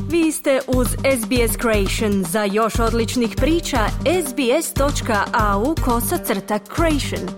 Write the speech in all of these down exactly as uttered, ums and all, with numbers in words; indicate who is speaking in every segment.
Speaker 1: Vi ste uz S B S Creation. Za još odličnih priča, sbs.au kosacrta creation.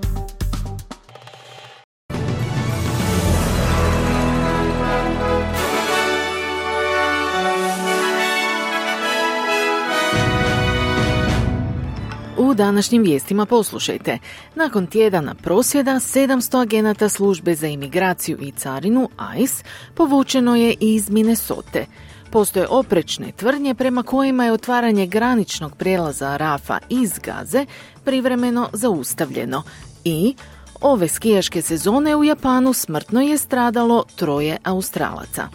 Speaker 2: U današnjim vijestima poslušajte. Nakon tjedana prosvjeda, sedamsto agenata službe za imigraciju i carinu I C E povučeno je iz Minnesote. Postoje oprečne tvrdnje prema kojima je otvaranje graničnog prijelaza Rafa iz Gaze privremeno zaustavljeno. I ove skijaške sezone u Japanu smrtno je stradalo troje Australaca.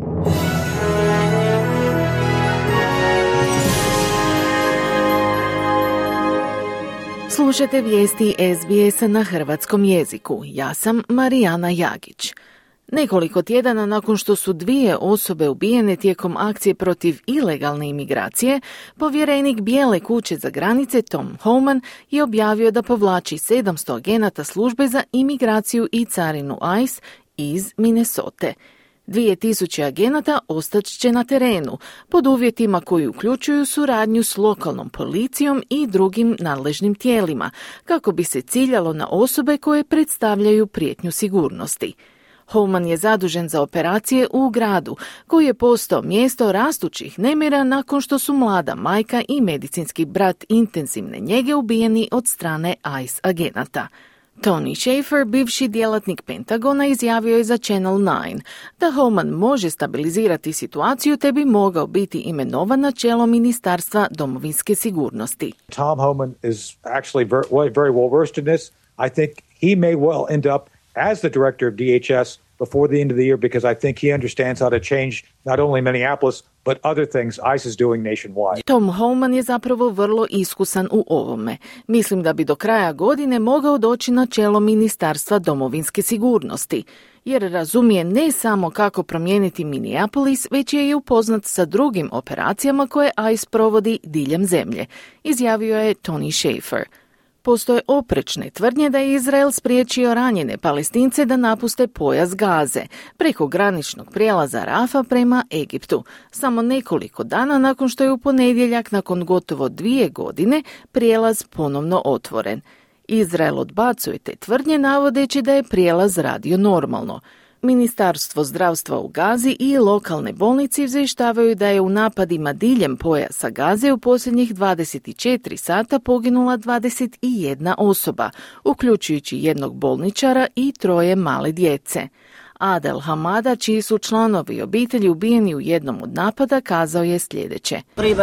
Speaker 2: Slušajte vijesti S B S-a na hrvatskom jeziku. Ja sam Marijana Jagić. Nekoliko tjedana nakon što su dvije osobe ubijene tijekom akcije protiv ilegalne imigracije, povjerenik Bijele kuće za granice Tom Homan je objavio da povlači sedamsto agenata službe za imigraciju i carinu I C E iz Minnesote. Dvije tisuće agenata ostat će na terenu, pod uvjetima koji uključuju suradnju s lokalnom policijom i drugim nadležnim tijelima, kako bi se ciljalo na osobe koje predstavljaju prijetnju sigurnosti. Homan je zadužen za operacije u gradu, koji je postao mjesto rastućih nemira nakon što su mlada majka i medicinski brat intenzivne njege ubijeni od strane I C E agenata. Tony Shaffer, bivši djelatnik Pentagona, izjavio je za Channel nine da Homan može stabilizirati situaciju te bi mogao biti imenovan na čelo Ministarstva domovinske sigurnosti.
Speaker 3: Tom Homan is actually very, very well versed in this. I think he may well end up as the director of D H S before the end of the year because I think he understands how to change not only Minneapolis but other things I C E is doing nationwide.
Speaker 2: Tom Homan je zapravo vrlo iskusan u ovome. Mislim da bi do kraja godine mogao doći na čelo Ministarstva domovinske sigurnosti, jer razumije ne samo kako promijeniti Minneapolis, već je i upoznat sa drugim operacijama koje I C E provodi diljem zemlje, izjavio je Tony Shaffer. Postoje oprečne tvrdnje da je Izrael spriječio ranjene Palestince da napuste pojas Gaze preko graničnog prijelaza Rafa prema Egiptu, samo nekoliko dana nakon što je u ponedjeljak, nakon gotovo dvije godine, prijelaz ponovno otvoren. Izrael odbacuje te tvrdnje navodeći da je prijelaz radio normalno. Ministarstvo zdravstva u Gazi i lokalne bolnice izvještavaju da je u napadima diljem pojasa Gaze u posljednjih dvadeset četiri sata poginula dvadeset jedna osoba, uključujući jednog bolničara i troje male djece. Adel Hamada, čiji su članovi obitelji ubijeni u jednom od napada, kazao je sljedeće.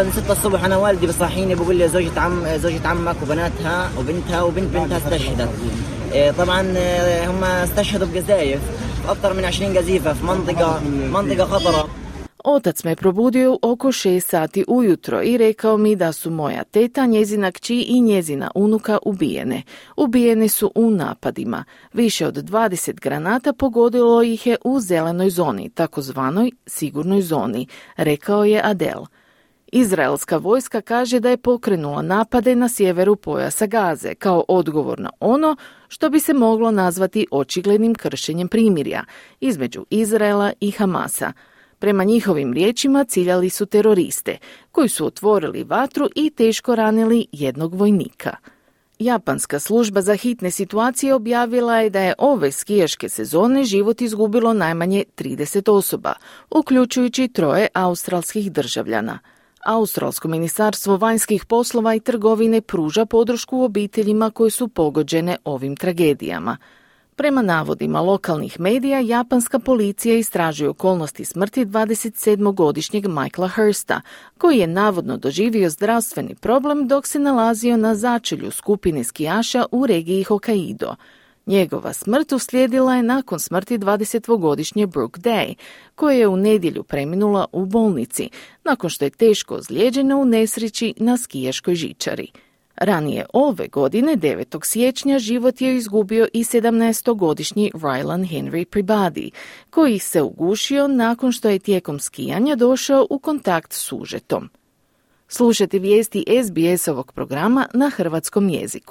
Speaker 2: Otac me probudio oko šest sati ujutro i rekao mi da su moja teta, njezina kći i njezina unuka ubijene. Ubijene su u napadima. Više od dvadeset granata pogodilo ih je u zelenoj zoni, takozvanoj sigurnoj zoni, rekao je Adel. Izraelska vojska kaže da je pokrenula napade na sjeveru pojasa Gaze kao odgovor na ono što bi se moglo nazvati očiglednim kršenjem primirja između Izraela i Hamasa. Prema njihovim riječima ciljali su teroriste, koji su otvorili vatru i teško ranili jednog vojnika. Japanska služba za hitne situacije objavila je da je ove skijaške sezone život izgubilo najmanje trideset osoba, uključujući troje australskih državljana. Australsko ministarstvo vanjskih poslova i trgovine pruža podršku obiteljima koje su pogođene ovim tragedijama. Prema navodima lokalnih medija, japanska policija istražuje okolnosti smrti dvadesetsedmogodišnjeg Michaela Hursta, koji je navodno doživio zdravstveni problem dok se nalazio na začelju skupine skijaša u regiji Hokkaido. Njegova smrt uslijedila je nakon smrti dvadesetdvogodišnje Brooke Day, koja je u nedjelju preminula u bolnici, nakon što je teško ozlijeđena u nesreći na skijaškoj žičari. Ranije ove godine, devetog siječnja, život je izgubio i sedamnaestogodišnji Rylan Henry Peabody, koji se ugušio nakon što je tijekom skijanja došao u kontakt s užetom. Slušajte vijesti S B S-ovog programa na hrvatskom jeziku.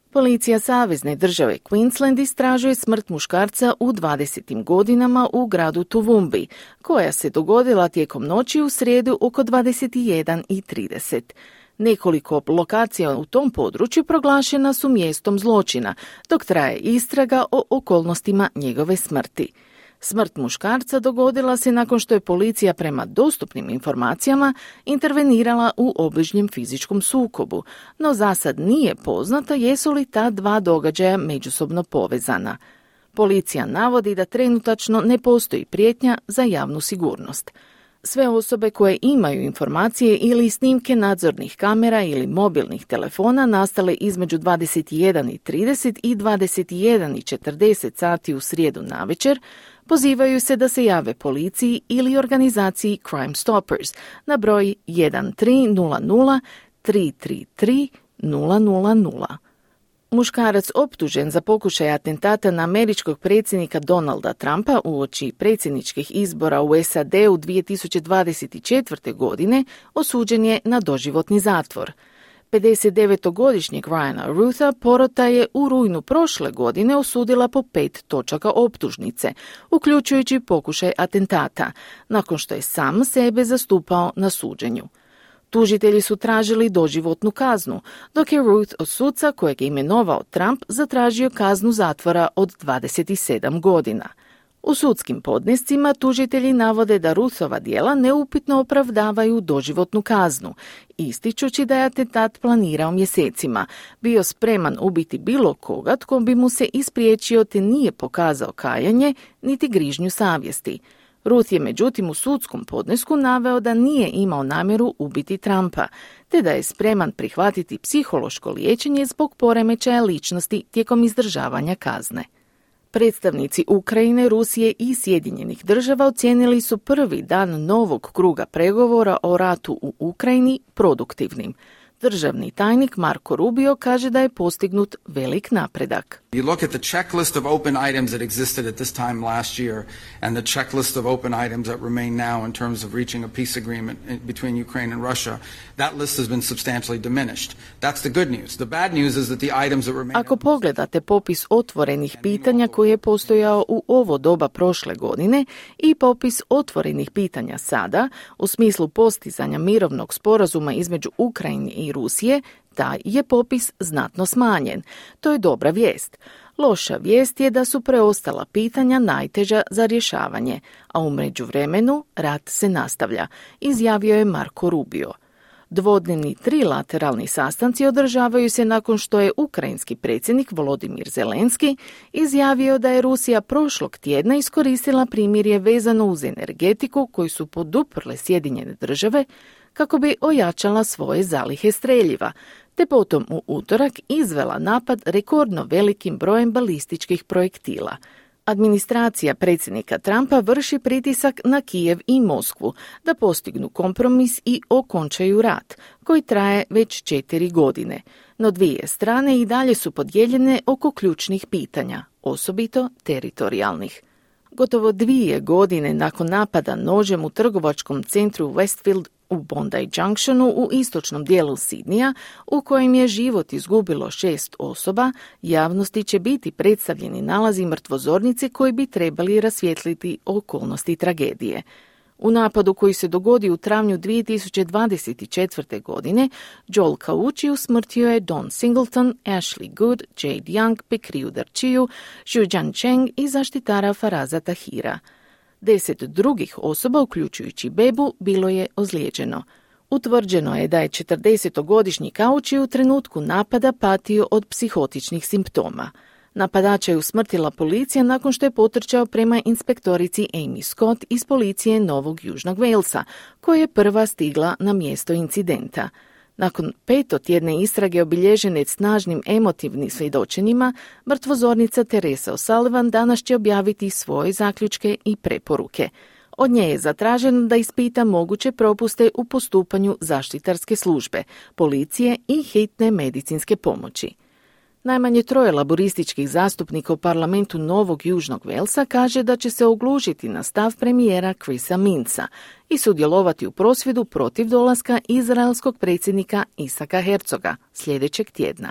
Speaker 2: Policija savezne države Queensland istražuje smrt muškarca u dvadesetim godinama u gradu Toowoomba, koja se dogodila tijekom noći u srijedu oko dvadeset jedan i trideset. Nekoliko lokacija u tom području proglašena su mjestom zločina, dok traje istraga o okolnostima njegove smrti. Smrt muškarca dogodila se nakon što je policija prema dostupnim informacijama intervenirala u obližnjem fizičkom sukobu, no zasad nije poznato jesu li ta dva događaja međusobno povezana. Policija navodi da trenutačno ne postoji prijetnja za javnu sigurnost. Sve osobe koje imaju informacije ili snimke nadzornih kamera ili mobilnih telefona nastale između dvadeset jedan i trideset i dvadeset jedan i četrdeset sati u srijedu navečer pozivaju se da se jave policiji ili organizaciji Crime Stoppers na broj jedan tri nula nula tri tri tri nula nula nula. Muškarac optužen za pokušaj atentata na američkog predsjednika Donalda Trumpa uoči predsjedničkih izbora u S A D-u dvije tisuće dvadeset četvrte. godine osuđen je na doživotni zatvor. pedesetdevetogodišnjeg Ryana Rutha porota je u rujnu prošle godine osudila po pet točaka optužnice, uključujući pokušaj atentata, nakon što je sam sebe zastupao na suđenju. Tužitelji su tražili doživotnu kaznu, dok je Ruth od suca kojeg je imenovao Trump zatražio kaznu zatvora od dvadeset sedam godina. U sudskim podnescima tužitelji navode da Ruthova djela neupitno opravdavaju doživotnu kaznu, ističući da je atentat planirao mjesecima, bio spreman ubiti bilo koga tko bi mu se ispriječio te nije pokazao kajanje niti grižnju savjesti. Ruth je međutim u sudskom podnesku naveo da nije imao namjeru ubiti Trumpa, te da je spreman prihvatiti psihološko liječenje zbog poremećaja ličnosti tijekom izdržavanja kazne. Predstavnici Ukrajine, Rusije i Sjedinjenih država ocijenili su prvi dan novog kruga pregovora o ratu u Ukrajini produktivnim. Državni tajnik Marko Rubio kaže da je postignut velik napredak.
Speaker 4: You look at the checklist of open items that existed at this time last year and the checklist of open items that remain now in terms of reaching a peace agreement between Ukraine and Russia, that list has been substantially diminished. That's the good news. The bad news is that the items that remain...
Speaker 2: Ako pogledate popis otvorenih pitanja koji je postojao u ovo doba prošle godine i popis otvorenih pitanja sada, u smislu postizanja mirovnog sporazuma između Ukrajine i Rusije, taj je popis znatno smanjen. To je dobra vijest. Loša vijest je da su preostala pitanja najteža za rješavanje, a u međuvremenu rat se nastavlja, izjavio je Marko Rubio. Dvodnevni trilateralni sastanci održavaju se nakon što je ukrajinski predsjednik Volodimir Zelenski izjavio da je Rusija prošlog tjedna iskoristila primirje vezano uz energetiku koju su poduprle Sjedinjene države kako bi ojačala svoje zalihe streljiva, te potom u utorak izvela napad rekordno velikim brojem balističkih projektila. Administracija predsjednika Trumpa vrši pritisak na Kijev i Moskvu da postignu kompromis i okončaju rat, koji traje već četiri godine. No dvije strane i dalje su podijeljene oko ključnih pitanja, osobito teritorijalnih. Gotovo dvije godine nakon napada nožem u trgovačkom centru Westfield u Bondi Junctionu u istočnom dijelu Sidneya, u kojem je život izgubilo šest osoba, javnosti će biti predstavljeni nalazi mrtvozornice koji bi trebali rasvijetliti okolnosti tragedije. U napadu koji se dogodi u travnju dvije tisuće dvadeset četvrte. godine, Joel Kauči usmrtio je Don Singleton, Ashley Good, Jade Young, Pekriju Darčiju, Zhujian Cheng i zaštitara Faraza Tahira. Deset drugih osoba, uključujući bebu, bilo je ozlijeđeno. Utvrđeno je da je četrdesetogodišnji Kauči u trenutku napada patio od psihotičnih simptoma. Napadača je usmrtila policija nakon što je potrčao prema inspektorici Amy Scott iz policije Novog Južnog Walesa, koja je prva stigla na mjesto incidenta. Nakon petotjedne istrage obilježene snažnim emotivnim svjedočenjima, mrtvozornica Teresa O'Sullivan danas će objaviti svoje zaključke i preporuke. Od nje je zatraženo da ispita moguće propuste u postupanju zaštitarske službe, policije i hitne medicinske pomoći. Najmanje troje laborističkih zastupnika u parlamentu Novog Južnog Walesa kaže da će se oglušiti na stav premijera Chrisa Minca i sudjelovati u prosvjedu protiv dolaska izraelskog predsjednika Isaka Herzoga sljedećeg tjedna.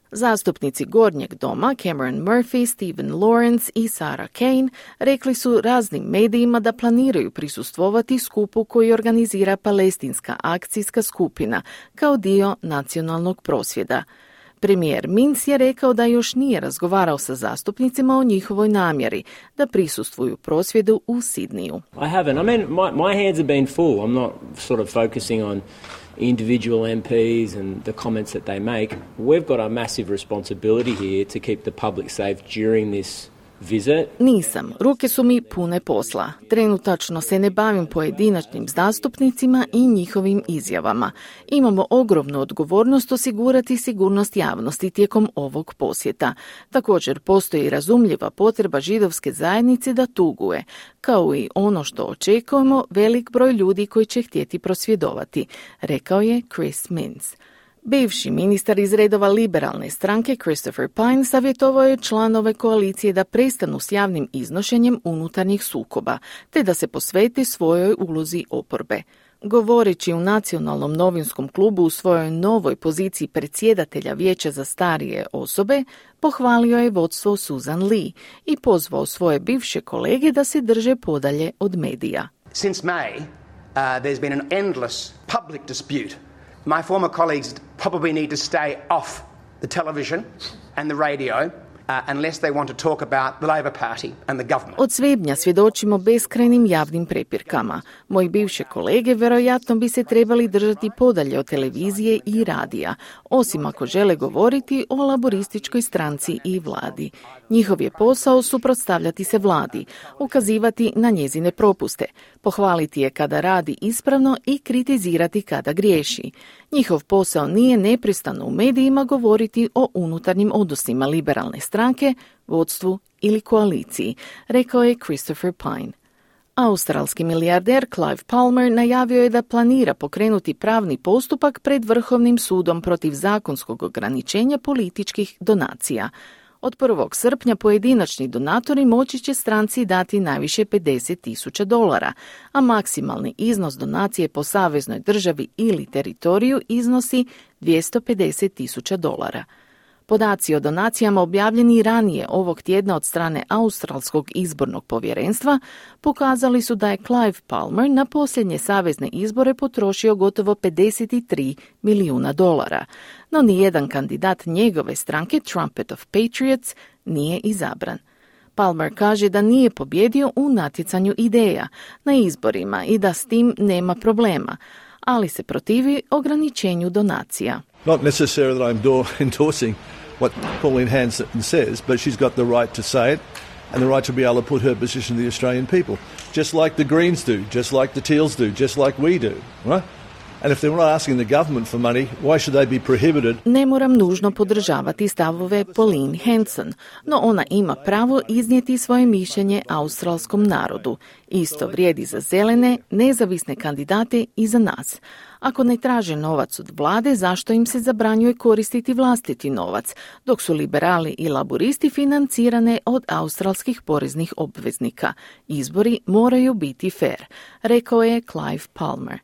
Speaker 2: Zastupnici Gornjeg doma Cameron Murphy, Stephen Lawrence i Sarah Kane rekli su raznim medijima da planiraju prisustvovati skupu koji organizira palestinska akcijska skupina kao dio nacionalnog prosvjeda. Premijer Minc je rekao da još nije razgovarao sa zastupnicima o njihovoj namjeri da prisustvuju prosvjedu u Sidniju.
Speaker 5: I haven't. I mean, my, my hands have been full. I'm not sort of focusing on individual M Ps and the comments that they make. We've got a massive responsibility here to keep the public safe during this visit.
Speaker 2: Nisam. Ruke su mi pune posla. Trenutačno se ne bavim pojedinačnim zastupnicima i njihovim izjavama. Imamo ogromnu odgovornost osigurati sigurnost javnosti tijekom ovog posjeta. Također postoji razumljiva potreba židovske zajednice da tuguje, kao i ono što očekujemo velik broj ljudi koji će htjeti prosvjedovati, rekao je Chris Minns. Bivši ministar iz redova liberalne stranke Christopher Pyne savjetovao je članove koalicije da prestanu s javnim iznošenjem unutarnjih sukoba, te da se posvete svojoj ulozi oporbe. Govoreći u Nacionalnom novinskom klubu u svojoj novoj poziciji predsjedatelja Vijeća za starije osobe, pohvalio je vodstvo Susan Lee i pozvao svoje bivše kolege da se drže podalje od medija.
Speaker 6: Since May, uh, there's been an endless public dispute. My former colleagues probably need to stay off the television and the radio uh, unless they want to talk about the Labor Party and the government.
Speaker 2: Od svibnja svjedočimo beskrajnim javnim prepirkama. Moji bivše kolege vjerojatno bi se trebali držati podalje od televizije i radija, osim ako žele govoriti o laborističkoj stranci i vladi. Njihov je posao suprotstavljati se vladi, ukazivati na njezine propuste, pohvaliti je kada radi ispravno i kritizirati kada griješi. Njihov posao nije neprestano u medijima govoriti o unutarnjim odnosima liberalne stranke, vodstvu ili koaliciji, rekao je Christopher Pyne. Australski milijarder Clive Palmer najavio je da planira pokrenuti pravni postupak pred Vrhovnim sudom protiv zakonskog ograničenja političkih donacija. Od prvog srpnja pojedinačni donatori moći će stranci dati najviše pedeset tisuća dolara, a maksimalni iznos donacije po saveznoj državi ili teritoriju iznosi dvjesto pedeset tisuća dolara. Podaci o donacijama objavljeni ranije ovog tjedna od strane Australskog izbornog povjerenstva pokazali su da je Clive Palmer na posljednje savezne izbore potrošio gotovo pedeset tri milijuna dolara, no nijedan kandidat njegove stranke Trumpet of Patriots nije izabran. Palmer kaže da nije pobjedio u natjecanju ideja na izborima i da s tim nema problema, ali se protivi ograničenju donacija.
Speaker 7: Not necessarily that I'm do- endorsing what Pauline Hanson says, but she's got the right to say it and the right to be able to put her position to the Australian people, just like the Greens do, just like the Teals do, just like we do, right? And if they're not asking the government for money, why should they be prohibited?
Speaker 2: Ne moram nužno podržavati stavove Pauline Hanson, no ona ima pravo iznijeti svoje mišljenje australskom narodu. Isto vrijedi za zelene, nezavisne kandidate i za nas. Ako ne traže novac od vlade, zašto im se zabranjuje koristiti vlastiti novac, dok su liberali i laburisti financirane od australskih poreznih obveznika? Izbori moraju biti fair, rekao je Clive Palmer.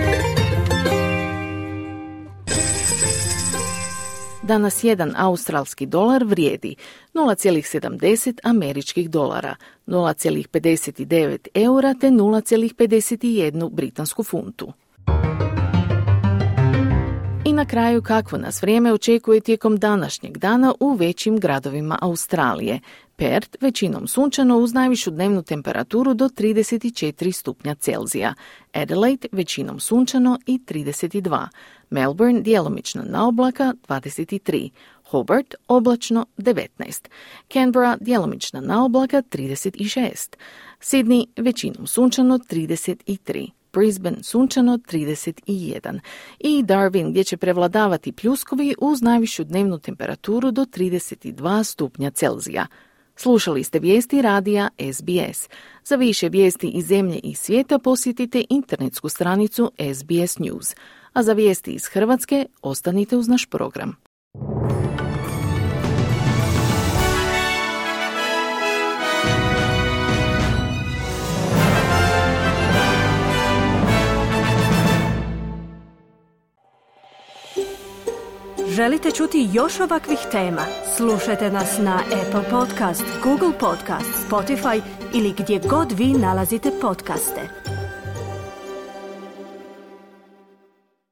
Speaker 2: Danas jedan australski dolar vrijedi nula zarez sedamdeset američkih dolara, nula zarez pedeset devet eura te nula zarez pedeset jedan britansku funtu. I na kraju kakvo nas vrijeme očekuje tijekom današnjeg dana u većim gradovima Australije. Perth većinom sunčano uz najvišu dnevnu temperaturu do trideset četiri stupnja Celzija. Adelaide većinom sunčano i trideset dva. Melbourne djelomično na oblaka dvadeset tri. Hobart oblačno devetnaest. Canberra djelomično na oblaka trideset šest. Sydney većinom sunčano trideset tri. Brisbane sunčano trideset jedan i Darwin gdje će prevladavati pljuskovi uz najvišu dnevnu temperaturu do trideset dva stupnja Celzija. Slušali ste vijesti radija S B S. Za više vijesti iz zemlje i svijeta posjetite internetsku stranicu S B S News. A za vijesti iz Hrvatske ostanite uz naš program.
Speaker 1: Želite čuti još ovakvih tema? Slušajte nas na Apple Podcast, Google Podcast, Spotify ili gdje god vi nalazite podcaste.